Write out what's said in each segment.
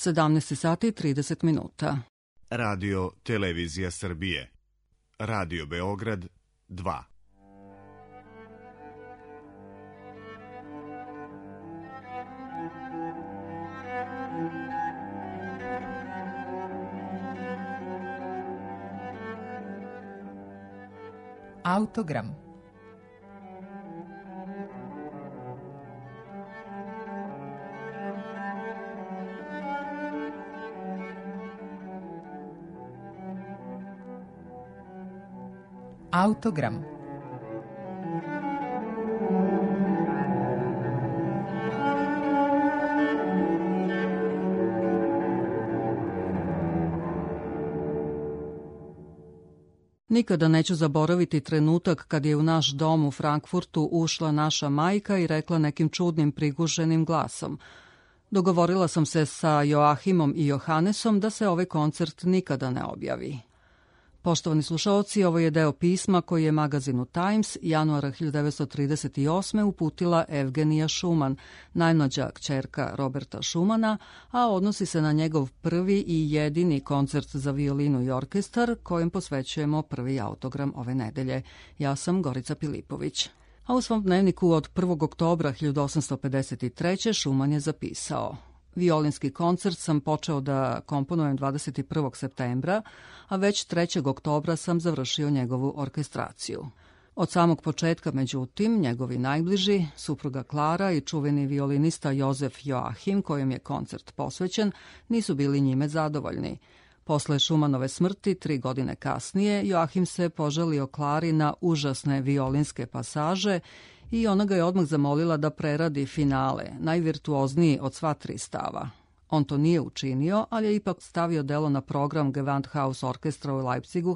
17 sati i 30 minuta. Radio Televizija Srbije. Radio Beograd 2. Autogram. Autogram. Nikada neću zaboraviti trenutak kad je u naš dom u Frankfurtu ušla naša majka i rekla nekim čudnim priguženim glasom: dogovorila sam se sa Joahimom i Johannesom da se ovaj koncert nikada ne objavi. Poštovani slušaoci, ovo je deo pisma koji je magazinu Times januara 1938. uputila Evgenija Schumann, najmlađa kćerka Roberta Schumana, a odnosi se na njegov prvi i jedini koncert za violinu i orkestar, kojem posvećujemo prvi autogram ove nedelje. Ja sam Gorica Pilipović. A u svom dnevniku od 1. oktobra 1853. Schumann je zapisao: violinski koncert sam počeo da komponujem 21. septembra, a već 3. oktobra sam završio njegovu orkestraciju. Od samog početka, međutim, njegovi najbliži, supruga Klara i čuveni violinista Jozef Joachim, kojem je koncert posvećen, nisu bili njime zadovoljni. Posle Schumannove smrti, 3 godine kasnije, Joachim se požalio Klari na užasne violinske pasaže i ona ga je odmah zamolila da preradi finale, najvirtuozniji od sva 3 stava. On to nije učinio, ali je ipak stavio delo na program Gewandhaus orkestra u Leipzigu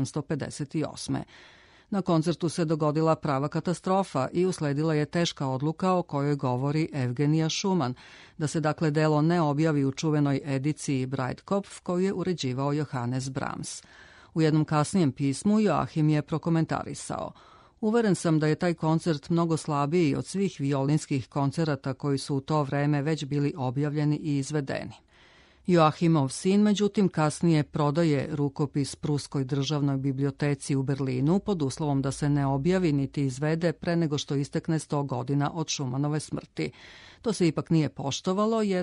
1858. Na koncertu se dogodila prava katastrofa i usledila je teška odluka o kojoj govori Evgenija Schumann, da se dakle delo ne objavi u čuvenoj ediciji Breitkopf koju je uređivao Johannes Brahms. U jednom kasnijem pismu Joachim je prokomentarisao: uveren sam da je taj koncert mnogo slabiji od svih violinskih koncerata koji su u to vreme već bili objavljeni i izvedeni. Joachimov sin, međutim, kasnije prodaje rukopis Pruskoj državnoj biblioteci u Berlinu pod uslovom da se ne objavi niti izvede pre nego što istekne 100 godina od Schumannove smrti. To se ipak nije poštovalo jer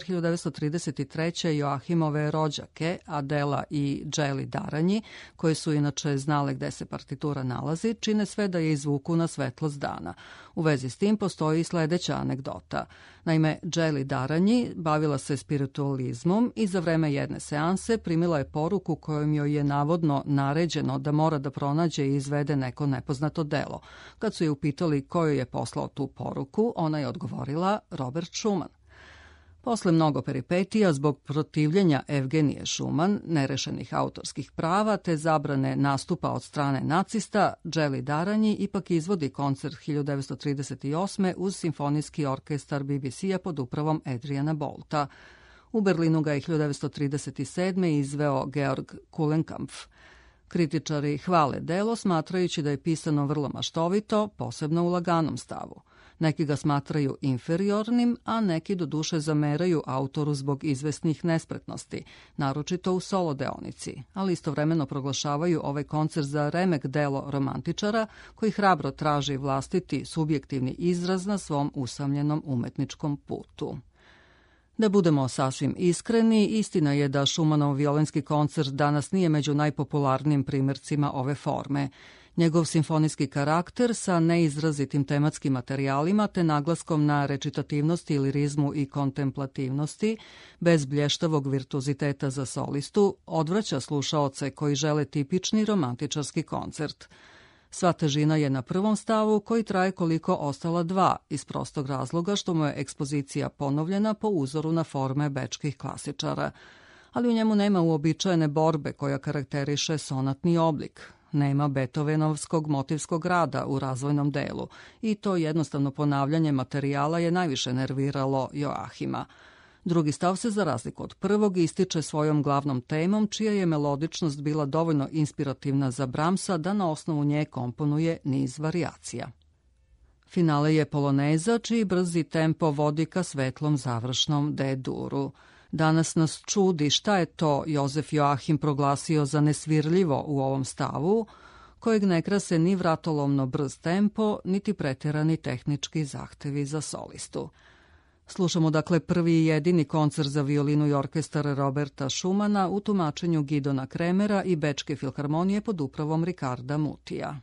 1933. Joachimove rođake Adela i Dželi Daranji, koje su inače znale gde se partitura nalazi, čine sve da je izvuku na svetlost dana. U vezi s tim postoji i sledeća anegdota. Naime, Dželi Daranji bavila se spiritualizmom i za vreme jedne seanse primila je poruku kojom joj je navodno naređeno da mora da pronađe i izvede neko nepoznato delo. Kad su je upitali ko joj je poslao tu poruku, ona je odgovorila: Robert Schumann. Posle mnogo peripetija zbog protivljenja Evgenije Schumann, nerešenih autorskih prava te zabrane nastupa od strane nacista, Dželi Daranji ipak izvodi koncert 1938. uz simfonijski orkestar BBC-a pod upravom Adriana Bolta. U Berlinu ga je 1937. izveo Georg Kulenkampf. Kritičari hvale delo smatrajući da je pisano vrlo maštovito, posebno u laganom stavu. Neki ga smatraju inferiornim, a neki doduše zameraju autoru zbog izvesnih nespretnosti, naročito u solo deonici, ali istovremeno proglašavaju ovaj koncert za remek delo romantičara koji hrabro traži vlastiti subjektivni izraz na svom usamljenom umetničkom putu. Da budemo sasvim iskreni, istina je da Schumannov violinski koncert danas nije među najpopularnijim primjercima ove forme. Njegov simfonijski karakter sa neizrazitim tematskim materijalima te naglaskom na recitativnosti, lirizmu i kontemplativnosti, bez blještavog virtuoziteta za solistu, odvraća slušaoce koji žele tipični romantičarski koncert. Sva težina je na prvom stavu koji traje koliko ostala 2, iz prostog razloga što mu je ekspozicija ponovljena po uzoru na forme bečkih klasičara. Ali u njemu nema uobičajene borbe koja karakteriše sonatni oblik. Nema Beethovenovskog motivskog rada u razvojnom delu i to jednostavno ponavljanje materijala je najviše nerviralo Joachima. Drugi stav se, za razliku od prvog, ističe svojom glavnom temom, čija je melodičnost bila dovoljno inspirativna za Brahmsa da na osnovu nje komponuje niz varijacija. Finale je poloneza, čiji brzi tempo vodi ka svetlom završnom D-duru. Danas nas čudi šta je to Jozef Joahim proglasio za nesvirljivo u ovom stavu, kojeg ne krase ni vratolomno brz tempo, niti preterani tehnički zahtevi za solistu. Slušamo dakle prvi i jedini koncert za violinu i orkestar Roberta Schumana u tumačenju Gidona Kremera i Bečke filharmonije pod upravom Ricarda Mutija.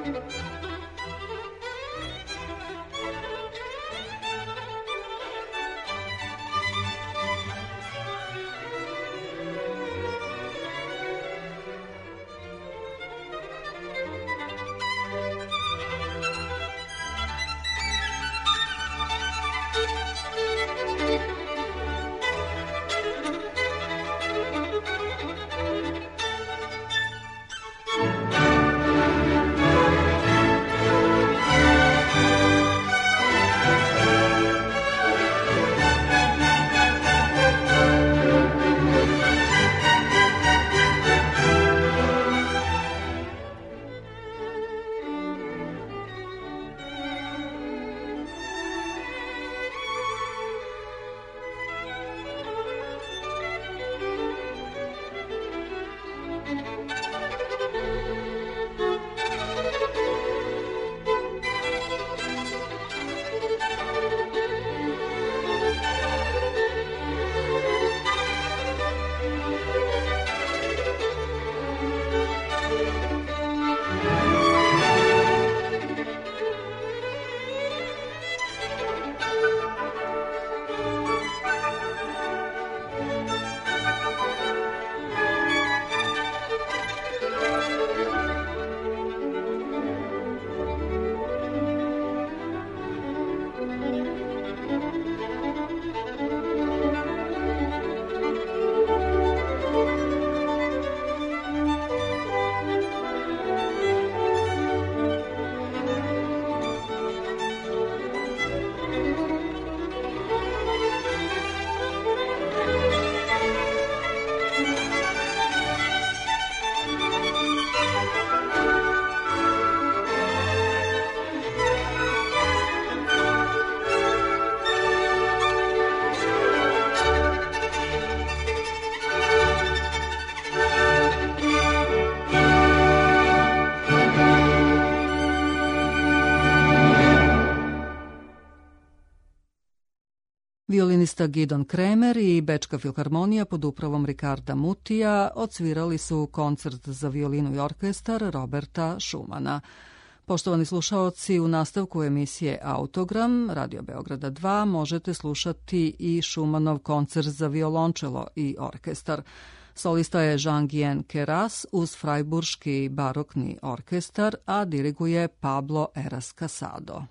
Violinista Gidon Kremer i Bečka filharmonija pod upravom Ricarda Mutija odsvirali su koncert za violinu i orkestar Roberta Schumana. Poštovani slušaoci, u nastavku emisije Autogram Radio Beograda 2 možete slušati i Schumannov koncert za violončelo i orkestar. Solista je Jean-Guyen Queyras uz Frajburški barokni orkestar, a diriguje Pablo Eras Casado.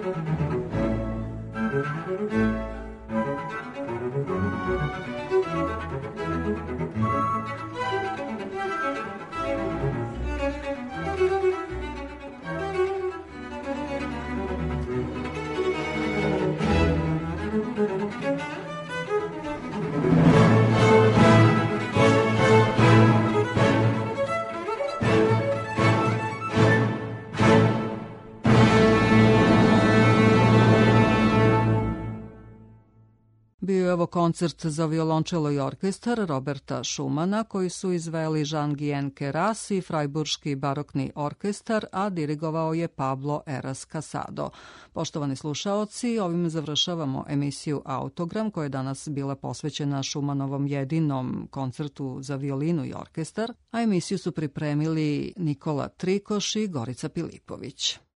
Bio je ovo koncert za violončelo i orkestar Roberta Schumana, koji su izveli Jean-Guyen Queyras i Frajburški barokni orkestar, a dirigovao je Pablo Eras Casado. Poštovani slušaoci, ovim završavamo emisiju Autogram, koja je danas bila posvećena Schumanovom jedinom koncertu za violinu i orkestar, a emisiju su pripremili Nikola Trikoš i Gorica Pilipović.